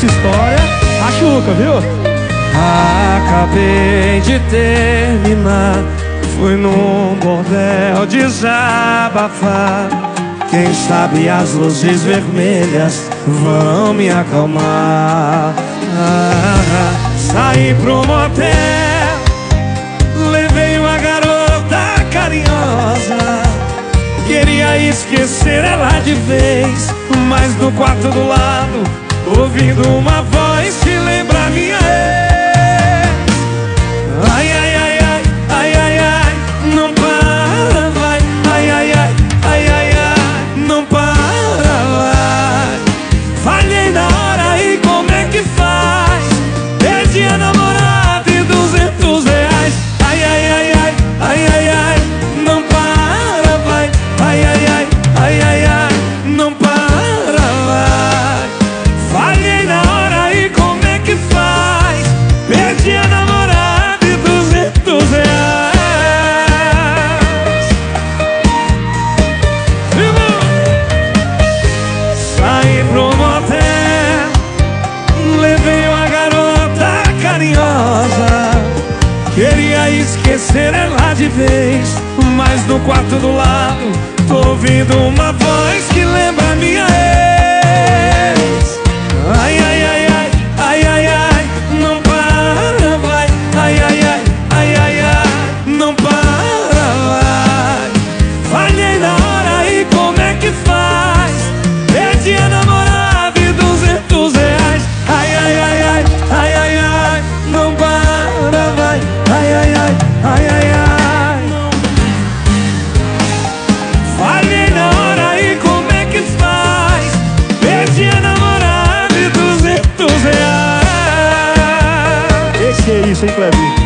essa história, machuca, viu? Acabei de terminar, fui num bordel desabafar. Quem sabe as luzes vermelhas vão me acalmar. Saí pro motel, levei uma garota carinhosa. Queria esquecer ela de vez, mas no quarto do lado ouvindo uma voz que lembra minha ex. Ai, ai, ai, ai, ai, ai, ai, não para, vai. Ai, ai, ai, ai, ai, ai, não para, vai. Falhei na hora e como é que faz? Perdi a namorada e R$200. Ai, ai, ai, ai, ai, ai, ai, não para, vai. Ai, ai, ai, ai, ai, ai, não para, vai. Falhei na hora e como é que faz? Perdi a namorada e R$200. Saí pro motel, levei uma garota carinhosa. Queria esquecer ela de vez, mas no quarto do lado tô ouvindo uma voz que lembra minha ex. Ai, ai, ai, ai, ai, ai, ai, não para, vai. Ai, ai, ai, ai, ai, ai, não para, vai. Falhei na hora e como é que faz? Perdi a namorada e R$200. Ai, ai, ai, ai, ai, ai, ai, não para, vai. Ai, ai, ai, ai, ai, ai, não. Falhei na hora e como é que faz? Perdi a namorada e R$200. Esse é isso, hein, Clevinho?